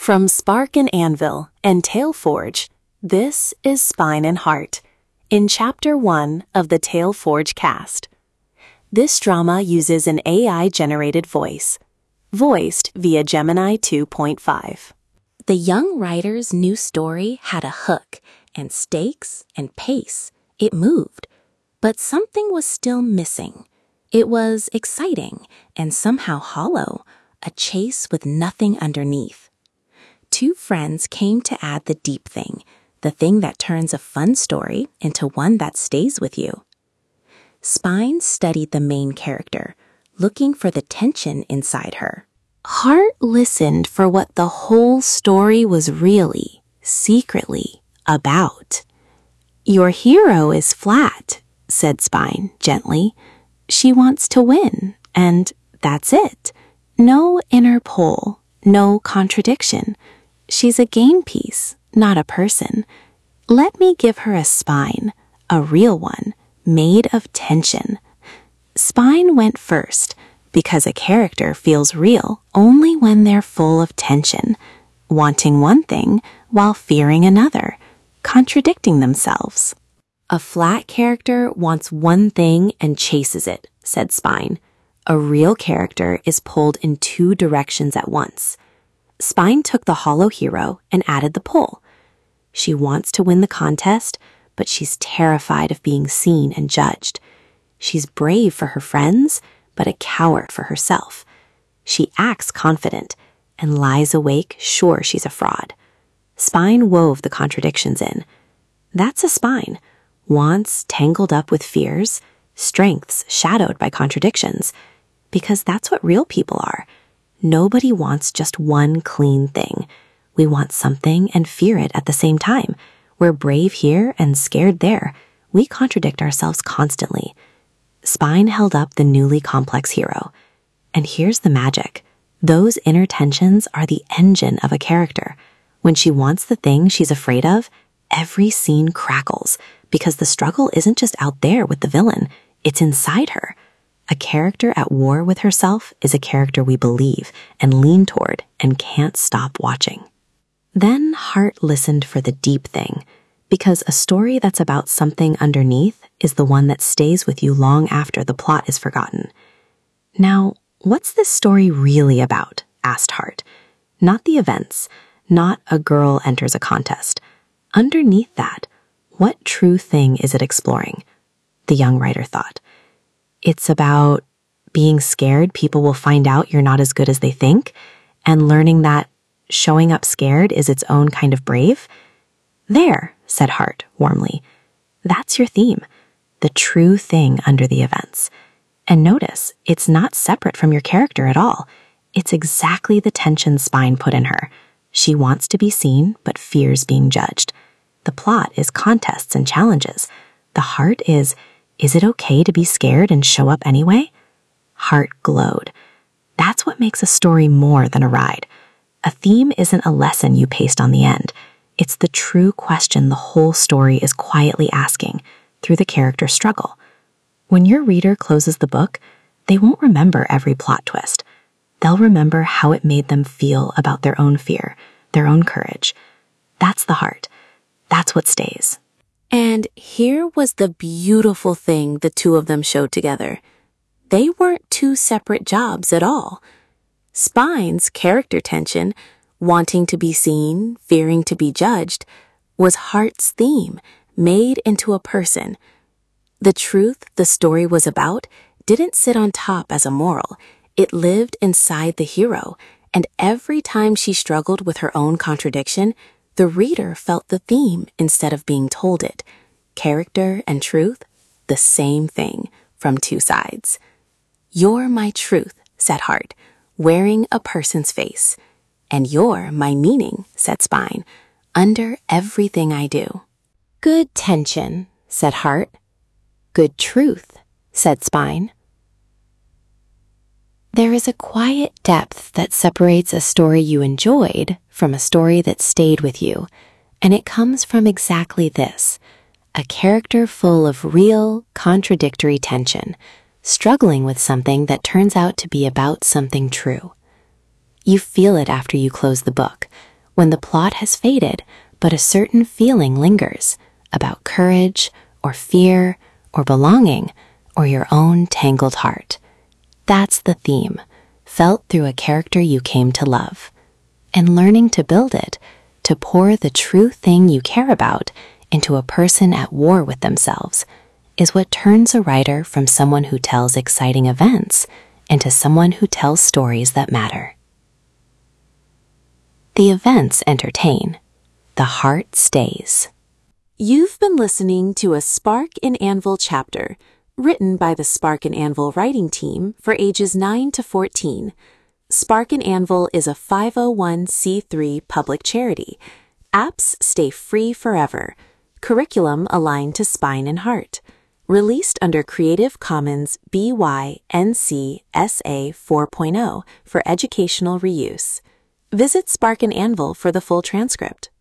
From Spark and Anvil and Taleforge, this is Spine and Heart, in Chapter 1 of the Taleforge cast. This drama uses an AI-generated voice, voiced via Gemini 2.5. The young writer's new story had a hook and stakes and pace. It moved, but something was still missing. It was exciting and somehow hollow, a chase with nothing underneath. Two friends came to add the deep thing, the thing that turns a fun story into one that stays with you. Spine studied the main character, looking for the tension inside her. Heart listened for what the whole story was really, secretly, about. "Your hero is flat," said Spine gently. "She wants to win, and that's it. No inner pull, no contradiction. She's a game piece, not a person. Let me give her a spine, a real one, made of tension." Spine went first, because a character feels real only when they're full of tension, wanting one thing while fearing another, contradicting themselves. "A flat character wants one thing and chases it," said Spine. "A real character is pulled in two directions at once." Spine took the hollow hero and added the pull. She wants to win the contest, but she's terrified of being seen and judged. She's brave for her friends, but a coward for herself. She acts confident and lies awake sure she's a fraud. Spine wove the contradictions in. That's a spine. Wants tangled up with fears, strengths shadowed by contradictions, because that's what real people are. Nobody wants just one clean thing. We want something and fear it at the same time. We're brave here and scared there. We contradict ourselves constantly. Spine held up the newly complex hero. And here's the magic. Those inner tensions are the engine of a character. When she wants the thing she's afraid of, every scene crackles, because the struggle isn't just out there with the villain, it's inside her. A character at war with herself is a character we believe and lean toward and can't stop watching. Then Heart listened for the deep thing, because a story that's about something underneath is the one that stays with you long after the plot is forgotten. "Now, what's this story really about?" asked Heart. Not the events, not a girl enters a contest. Underneath that, what true thing is it exploring? The young writer thought. It's about being scared people will find out you're not as good as they think, and learning that showing up scared is its own kind of brave. "There," said Heart warmly. "That's your theme, the true thing under the events. And notice, it's not separate from your character at all. It's exactly the tension Spine put in her. She wants to be seen, but fears being judged. The plot is contests and challenges. The heart is it okay to be scared and show up anyway?" Heart glowed. That's what makes a story more than a ride. A theme isn't a lesson you paste on the end. It's the true question the whole story is quietly asking through the character's struggle. When your reader closes the book, they won't remember every plot twist. They'll remember how it made them feel about their own fear, their own courage. That's the heart. That's what stays. And here was the beautiful thing the two of them showed together. They weren't two separate jobs at all. Spine's character tension, wanting to be seen, fearing to be judged, was Heart's theme, made into a person. The truth the story was about didn't sit on top as a moral. It lived inside the hero, and every time she struggled with her own contradiction, the reader felt the theme instead of being told it. Character and truth, the same thing, from two sides. "You're my truth," said Heart, wearing a person's face. "And you're my meaning," said Spine, "under everything I do." "Good tension," said Heart. "Good truth," said Spine. There is a quiet depth that separates a story you enjoyed from a story that stayed with you, and it comes from exactly this, a character full of real, contradictory tension, struggling with something that turns out to be about something true. You feel it after you close the book, when the plot has faded, but a certain feeling lingers about courage or fear or belonging or your own tangled heart. That's the theme, felt through a character you came to love. And learning to build it, to pour the true thing you care about into a person at war with themselves, is what turns a writer from someone who tells exciting events into someone who tells stories that matter. The events entertain. The heart stays. You've been listening to a Spark and Anvil chapter, written by the Spark and Anvil writing team for ages 9 to 14. Spark and Anvil is a 501c3 public charity. Apps stay free forever. Curriculum aligned to spine and heart. Released under Creative Commons BY-NC SA 4.0 for educational reuse. Visit Spark and Anvil for the full transcript.